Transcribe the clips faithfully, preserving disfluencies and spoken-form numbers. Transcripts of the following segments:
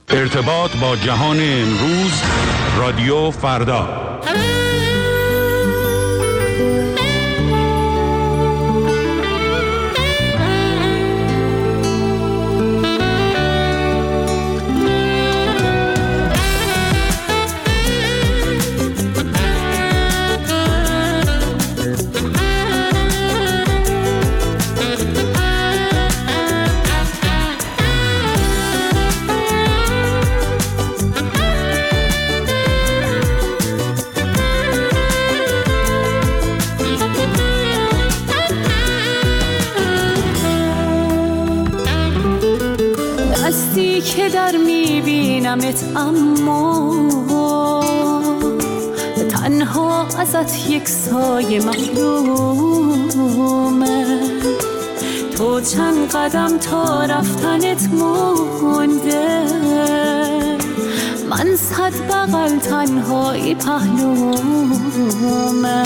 ارتباط با جهان امروز، رادیو فردا. که در میبینمت اما تنها ازت یک سایه محرومه، تو چند قدم تا رفتنت مونده، من صد بغل تنهایی پهلومه،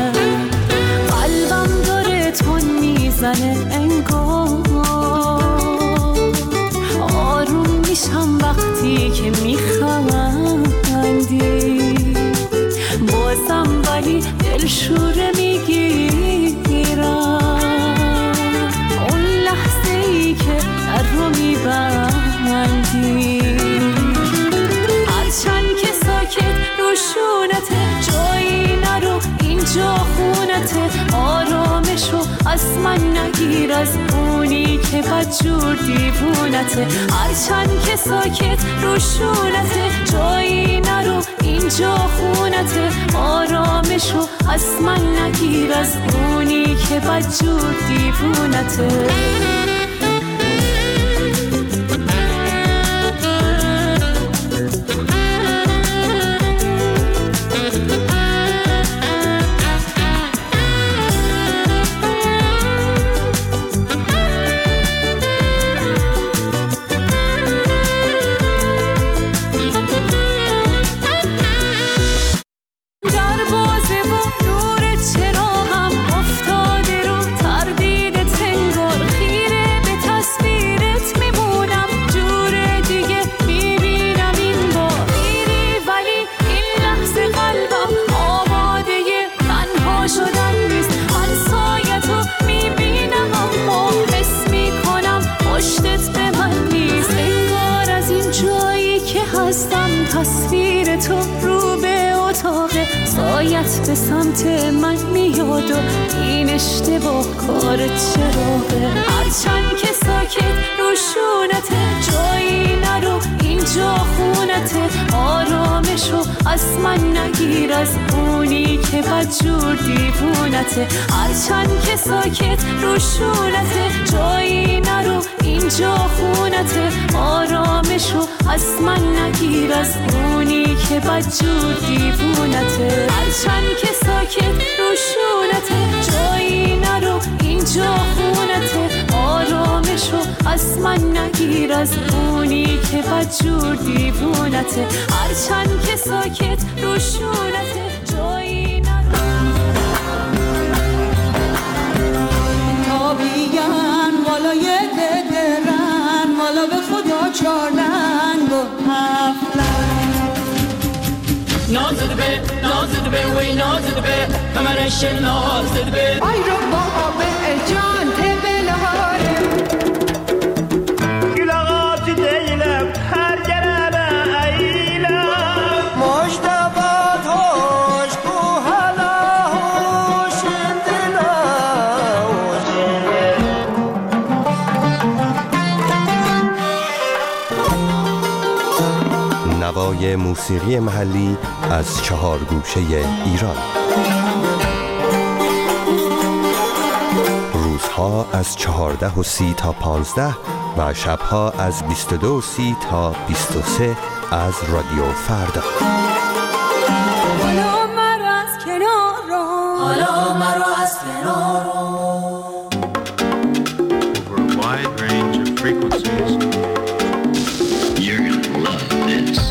قلبم داره تون میزنه انگار، میشم وقتی که میخندی، بازم ولی دلشوره میگیرم اون لحظه ای که در رو میبندی، هرچند که ساکت روشونته جایی نرو اینجا خونته، آرامشو از من نگیر از اونی که بدجور دیوونته، هرچند که ساکت روشونته جایی نرو اینجا خونته، آرامشو از من نگیر از اونی که بدجور دیوونته. تصویر تو رو به اتاقه، سایت به سمت من میاد و این اشتباه کار چراغه، هرچند که ساکت روشونته جایی نرو اینجا خونته، آرامشو از من نگیر از اونی که بدجور دیوونته، هرچند که ساکت روشونته جایی نرو اینجا خونته، آرامشو از من نگیر از اونی که بدجور دیوونته، هرچند که ساکت روشونته جایی نرو اینجا خونته، آرامشو از من نگیر از اونی که بدجور دیوونته، هرچند که ساکت روشونته جایی نرو. تابیگن والای درن والا به خدا چارنگ و هفلن، نازد به نازد به وی نازد به کمرش نازد به آی رو بابا به جان تبلهاره گلغات دیلم هر گربه ایلم مجتبات هوش کو هلا هوش دلا نوای موسیقی محلی از چهار گوشه ایران. روزها از چهارده و سی تا پانزده و شبها از بیست و دو و سی تا بیست و سه از رادیو فردا. حالا مرا از کنار حالا مرا از کنار over a wide range of frequencies. You're gonna love this.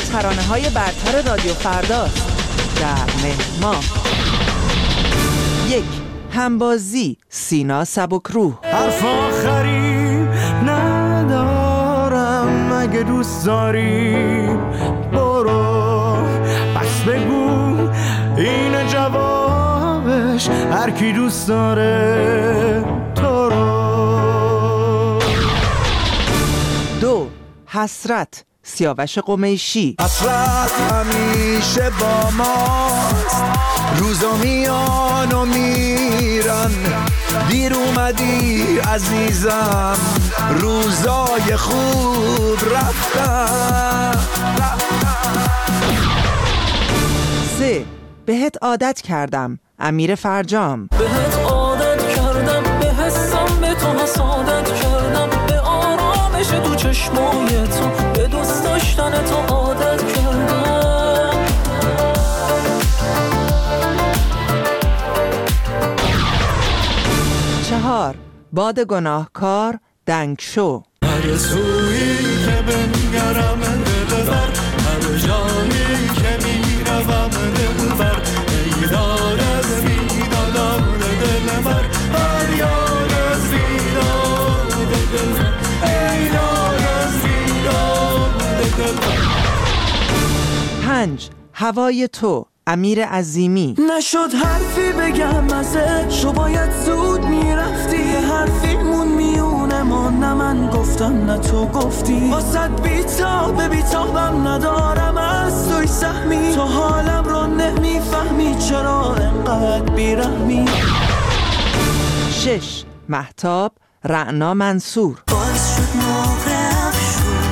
ترانه‌های برتر رادیو فرداست در مهما. یک، همبازی سینا سبکروح. حرف آخری ندارم، اگه دوست داری برو، پس بگو این جوابش، هر کی دوست داره تو رو. دو، حسرت سیاوش قمیشی. حسرت همیشه با ماست، روزا میان و میرن، دیر اومدی عزیزم، روزای خوب رفتن. سه، بهت عادت کردم امیر فرجام. بهت عادت کردم، به حسم به تو حسادت کردم، به آرامش تو چشمای تو، به دوست داشتن تو عادت کردم. چهار، باد گناهکار دنگ شو. هر سویی که بنگرم دلبر، هر جایی که میروم دلبر، ای دار از بیدادم دلبر، هر یار از بیداد دلبر، ای دار از بیداد دلبر. پنج، هوای تو امیر عظیمی. نشد حرفی بگم ازش، و باید زود میرفتی، حرفیمون میونه ما، نه من گفتم نه تو گفتی، واسد بیتاب بیتابم ندارم از توی سهمی، تو حالم رو نمیفهمی چرا انقدر بیرحمی. شش، مهتاب رعنا منصور. باز شد موقع افشون،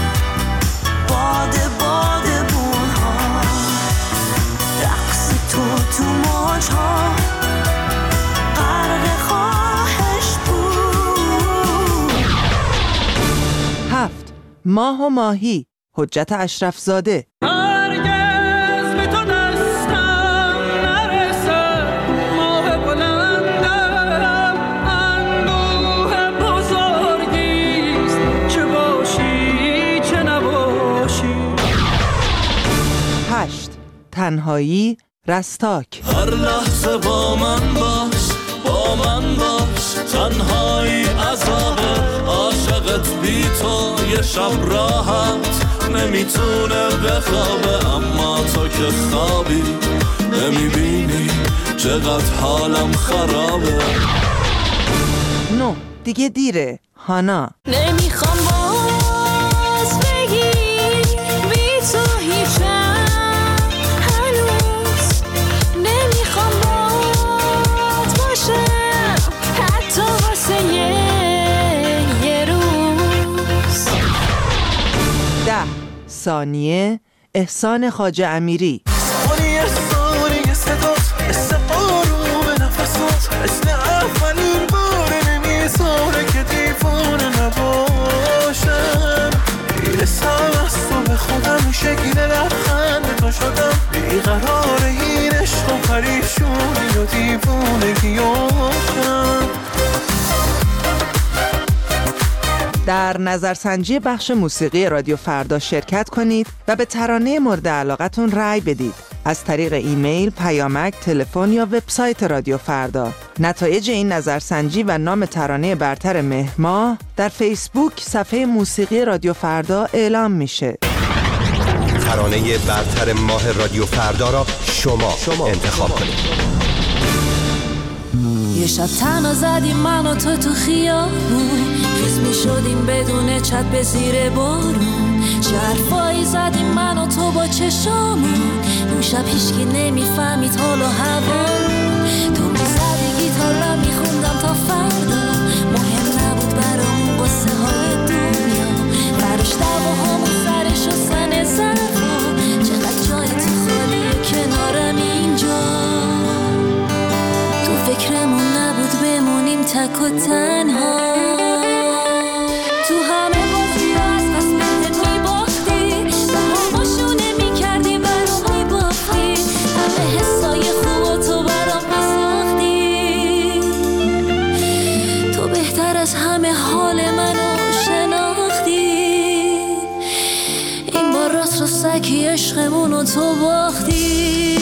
باده باده بونها، رقص تو تو موجها، غرق خواهش بود. هفت، ماه و ماهی حجت اشرف زاده. هرگز به تو دستم نرسه، ماه بلندم اندوه بزرگیست، چه باشی چه نباشی. هشت، تنهایی رستاک. هر لحظه با من باش، با من باش، تنهایی عذابه، عاشقت بی تو یه شب راحت نمیتونه بخوابه، اما تو که خوابی نمیبینی چقدر حالم خرابه. نه، دیگه دیره هانا. نمیخوام باز بگی بی تو هیچم، هنوز نمیخوام باز باشم، حتی واسه یه یه روز. ده، ثانیه احسان خواجه امیری. ثانیه ثانیه صدات، مثل قاروم نفسات، مثل اولین بار نمیذاره که دیوانه نباشم، میرسم از تو به خودم، شکل لبخند تو شدم، بیقرار این عشق و پریشونی و دیوانگیاشم. در نظرسنجی بخش موسیقی رادیو فردا شرکت کنید و به ترانه مورد علاقتون رأی بدید از طریق ایمیل، پیامک، تلفن یا وبسایت رادیو فردا. نتایج این نظرسنجی و نام ترانه برتر مهما در فیسبوک صفحه موسیقی رادیو فردا اعلام میشه. ترانه برتر ماه رادیو فردا را شما, شما انتخاب کنید. یه شب تنها زدیم من و تو تو خیابون، خیس می شدیم بدون چت به زیر بارون، چه حرفایی زدیم من و تو با چشامون، اون شب هیچکی نمیفهمید حال و هوامون، تو می زدی گیتار را می خوندم تا فردا، مهم نبود برامون قصه های دنیا، براش دواهامون سر شستن ظرفا، چقدر جای تو خالیه کنارم اینجا، تو فکرمون نبود بمونیم تک و تنها، تو همه بازی ها از قسمت میباختی، به هماشونه میکردی برام میباختی، همه حسای خوبا تو برام میساختی، تو بهتر از همه حال منو شناختی، این بار راست رو سعی روزکی عشقمونو تو باختی.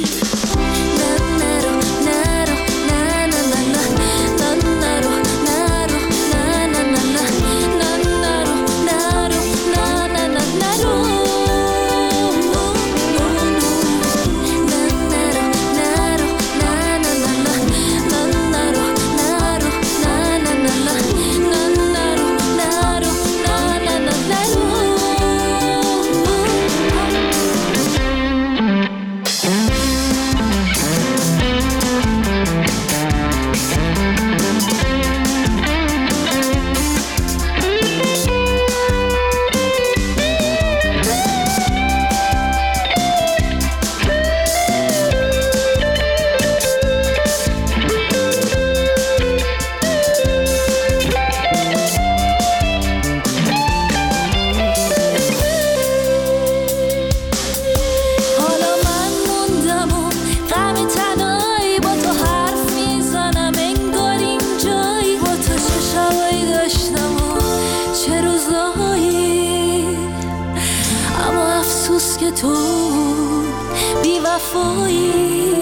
تو بی وفایی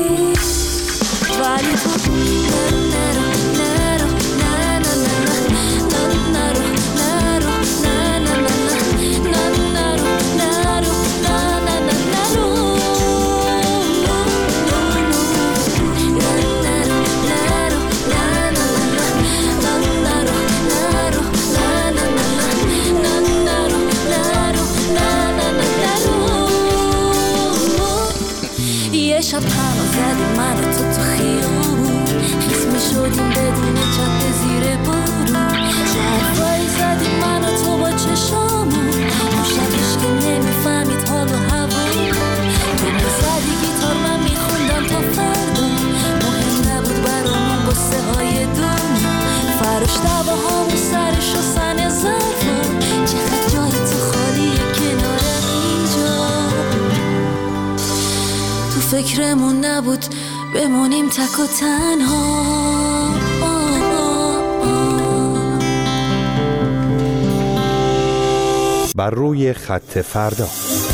ولی تو نرو نرو نه نه نه نرو نرو نه نه نه نرو نرو نه نه نه نرو یه شب تنها زدیم من و تو تو خیابون، خیس می شدیم بدون چپ زیر بارون. حرفایی زدیم من و تو با چشامون، اون شبش که نمیفهمید حال و هوا. تو میزدی گیتار من میخوندم تا فردا، مهم نبود برامون قصه های دنیا. فرش دواهامون سر شستن ظرفا، چقدر جای تو خالیه کنار اینجا. تو فکرمون نبود بمونیم تک و تنها. بر روی خط فردا.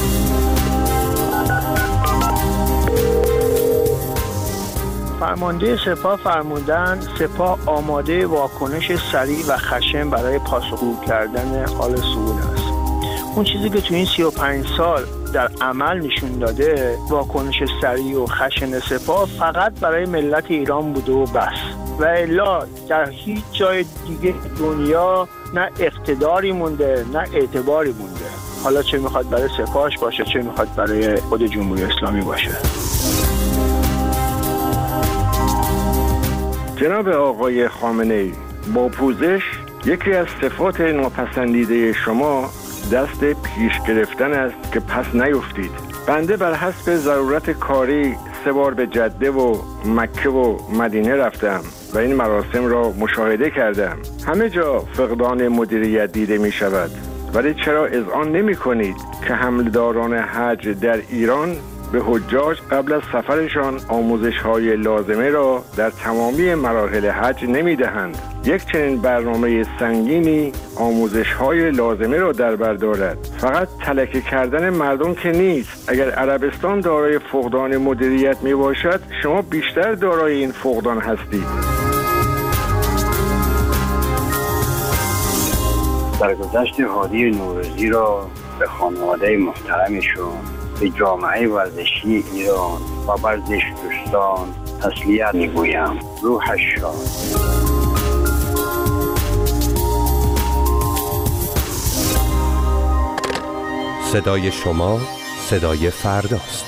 فرمانده سپاه فرمودن سپاه آماده واکنش سریع و خشن برای پاسخگو کردن حال سقوط است. اون چیزی که تو این سی و پنج سال در عمل نشون داده واکنش سریع و خشن سپاه فقط برای ملت ایران بوده و بس، و الا در هیچ جای دیگه دنیا نه اقتداری مونده نه اعتباری مونده، حالا چه میخواد برای سپاهش باشه چه میخواد برای خود جمهوری اسلامی باشه. جناب آقای خامنه‌ای، با پوزش یکی از صفات ناپسندیده شما دست پیش گرفتن است که پس نیفتید. بنده بر حسب ضرورت کاری سه بار به جده و مکه و مدینه رفتم و این مراسم را مشاهده کردم. همه جا فقدان مدیریت دیده می شود، ولی چرا اذعان نمی کنید که حملداران حج در ایران به حجاج قبل از سفرشان آموزش‌های لازمه را در تمامی مراحل حج نمی‌دهند؟ یک چنین برنامه سنگینی آموزش‌های لازمه را در بر دارد. فقط تلکه کردن مردم که نیست. اگر عربستان دارای فقدان مدیریت میباشد، شما بیشتر دارای این فقدان هستید. درگذشت هادی نوروزی را به خانواده محترمشون، به جامعه ورزشی ایران و ورزش دوستان تسلیت میگویم. روحش شاد. صدای شما صدای فرداست.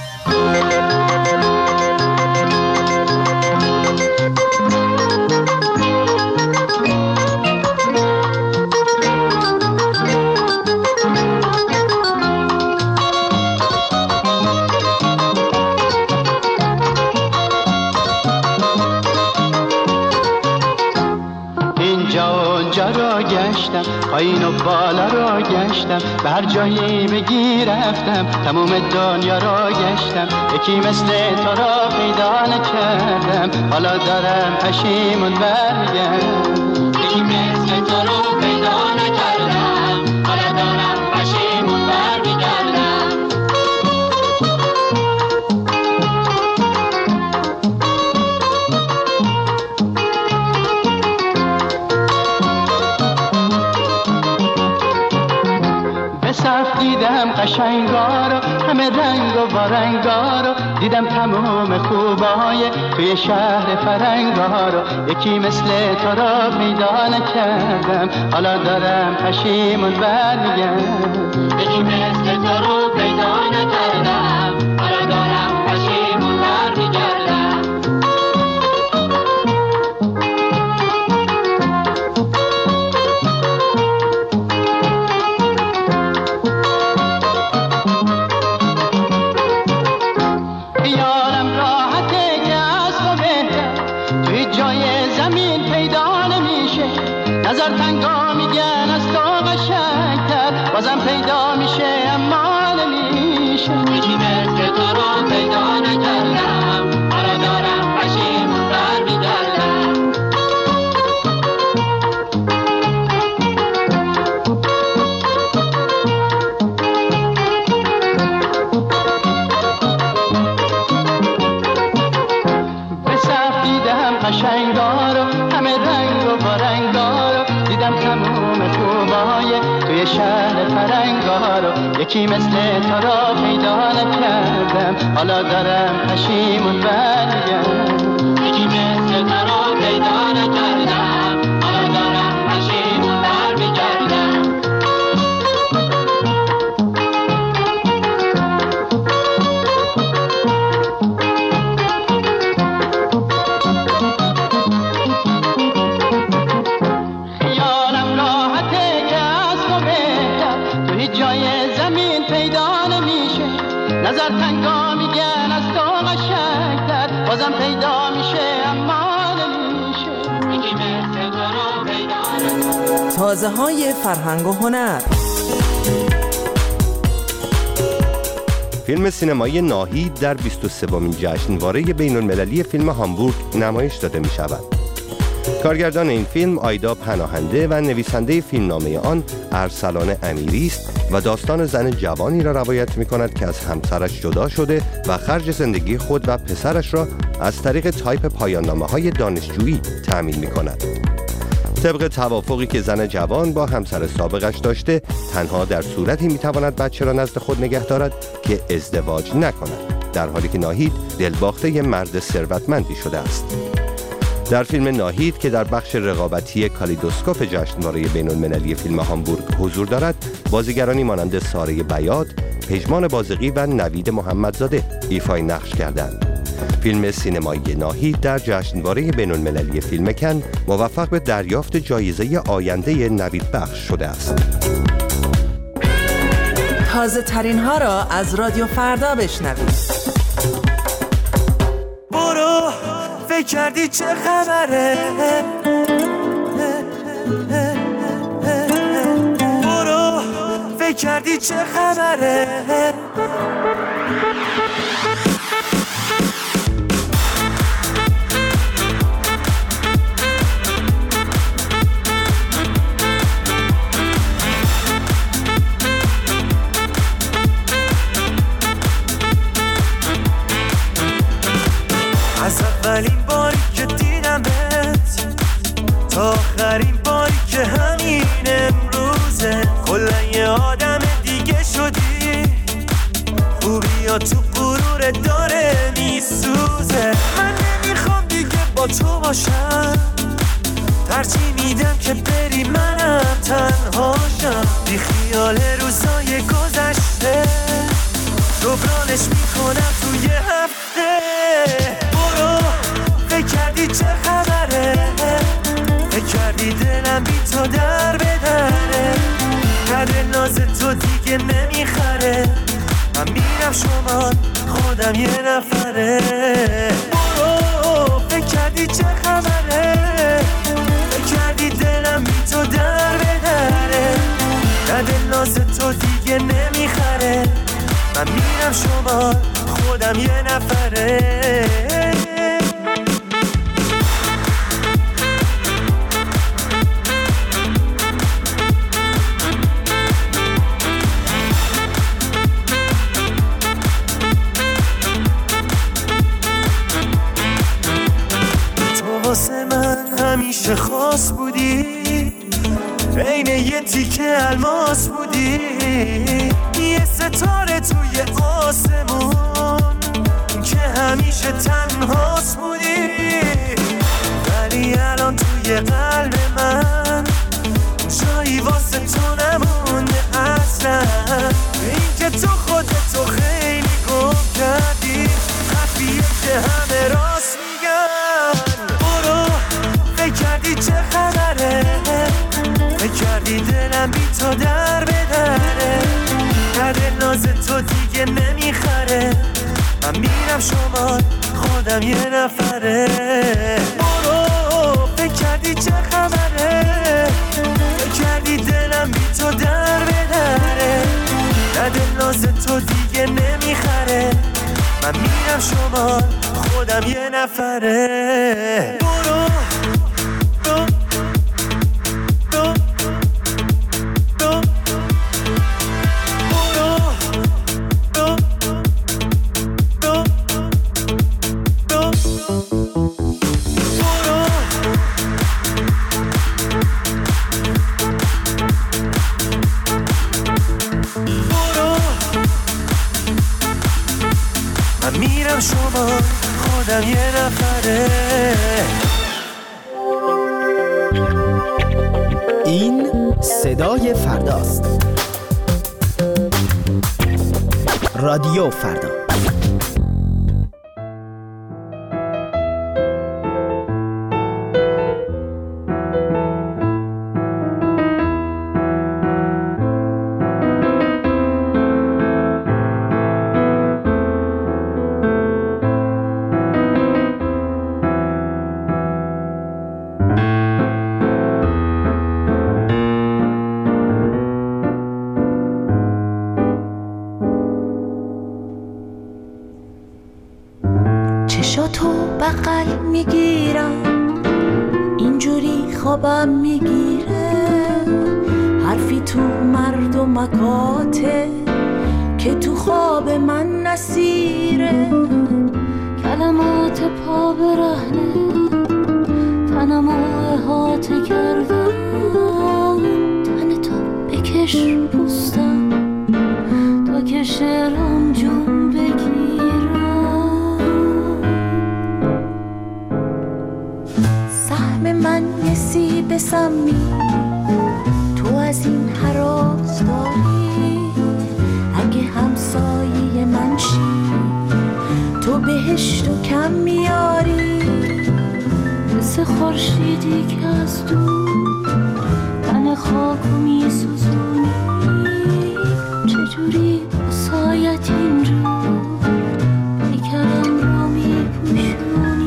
پایین و بالا را گشتم، به هر جایی بگی رفتم، تموم دنیا را گشتم، یکی مثل تو را پیدا نکردم، حالا دارم پشیمون برگردم. یکی مثل تو را پیدا نکردم، حالا دارم پشیمون برگردم. دیدم قشنگارو، همه رنگ و وارنگارو، دیدم تمام خوبای توی شهر فرنگارو. یکی مثل تو را پیدا نکردم، حالا دارم پشیمون برمیگردم. یکی مثل تو رو پیدا نکردم، حالا دارم پشیمون برمیگردم. نظر تنگا میگن از تو قشنگتر، بازم پیدا میشه اما نمیشه. یکی مثل تو رو پیدا نکردم، حالا دارم پشیمون برمیگردم. به صف دیدم قشنگارو، همه رنگ و بارنگارو، دیدم تموم خوبای توی شهر فرنگارو. یکی مثل تو را پیدا نکردم، حالا دارم پشیمون برمیگردم. یکی مثل تو را پیدا نکردم، حالا دارم پشیمون برمیگردم. نظر تنگا میگن از تو قشنگتر، بازم پیدا میشه اما نمیشه. یکی مثل تو رو پیدا نکردم. تازه های فرهنگ و هنر. فیلم سینمایی ناهید در بیست و سومین جشنواره بین المللی فیلم هامبورگ نمایش داده می شود. کارگردان این فیلم آیدا پناهنده و نویسنده فیلمنامه آن ارسلان امیری است و داستان زن جوانی را روایت می کند که از همسرش جدا شده و خرج زندگی خود و پسرش را از طریق تایپ پایان‌نامه های دانشجویی تأمین می کند. طبق توافقی که زن جوان با همسر سابقش داشته، تنها در صورتی می تواند بچه را نزد خود نگه دارد که ازدواج نکند، در حالی که ناهید دلباخته ی مرد ثروتمندی شده است. در فیلم ناهید که در بخش رقابتی کالیدوسکوپ جشنواره بین المللی فیلم هامبورگ حضور دارد، بازیگرانی مانند ساره بیات، پژمان بازقی و نوید محمدزاده ایفای نقش کردند. فیلم سینمایی ناهید در جشنواره بین المللی فیلم کن موفق به دریافت جایزه آینده نوید بخش شده است. تازه ترین ها را از رادیو فردا بشنوید. برو فکر کردی چه خبره، برو فکر کردی چه خبره. از اولین باری که دیدمت تا آخرین باری که همین امروزه، کلا یه آدم دیگه شدی. خوبی تو غرور داره میسوزه. من نمیخوام دیگه با تو باشم، ترجیح میدم که بری منم تنهاشم. بی خیال روزای گذشته جبرانش میکنم توی هفته. برو فکر کردی چه خبره، فکر کردی دلم بی تو در بدره. قدر ناز تو دیگه نمیخره، من میرم شما خودم یه نفره. برو فکر کردی چه خبره، فکر کردی دلم بی تو در بدره. قدر ناز تو دیگه نمیخره، من میرم شما خودم یه نفره. تو واسه من همیشه خاص بودی، عین یه تیکه الماس بودی، یه ستاره توی آسمون که همیشه تنهاست بودی. ولی الان توی قلب من جایی واسه تو نمونده اصلا. این که تو خودتو خیلی گم کردی، حرفیه که همه راست میگن. برو فکر کردی چه خبره، فکر کردی دلم بی تو در بدره. نه دل ناز تو دیگه نمیخره، من میرم شمال خودم یه نفره. برو فکر کردی چه خبره، فکر کردی دلم بی تو در بدره. نه دل ناز تو دیگه نمیخره، من میرم شمال خودم یه نفره. برو شما خودم یه نفره. این صدای فرداست. رادیو فردا. چشاتو بغل میگیرم، اینجوری خوابم میگیره. حرفی تو مردمکاته که تو خواب من نسیره. کلمات پا برهنه تنمو احاطه کردم. تن تو بکش پوستم تا که شعرام جون بگیرم. من یه سیب سمی تو از این هراز داری. اگه همسایه من شی تو بهشتو کم میاری. مثل خورشیدی که از دور تن خاکو میسوزونی. چجوری سایت اینجا پیکرم رو میپوشونی.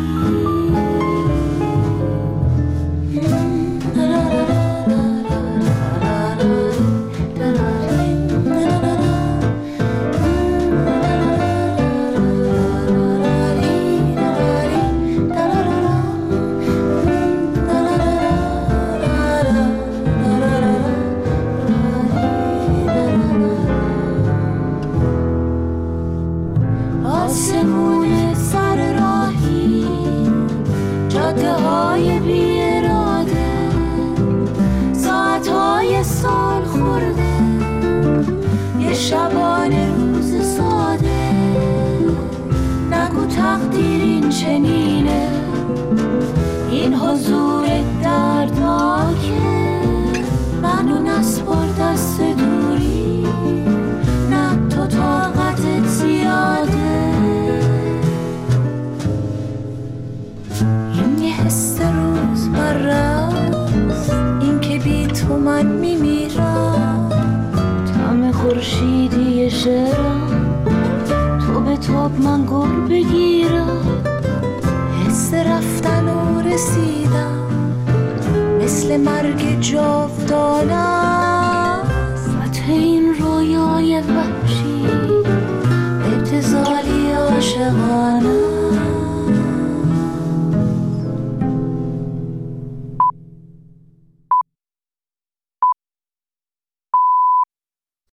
تو به تاب من گل بگیرم. حس رفتن و رسیدم مثل مرگ جاودانه است. فتح این رویای وحشی ابتذالی عاشقانه.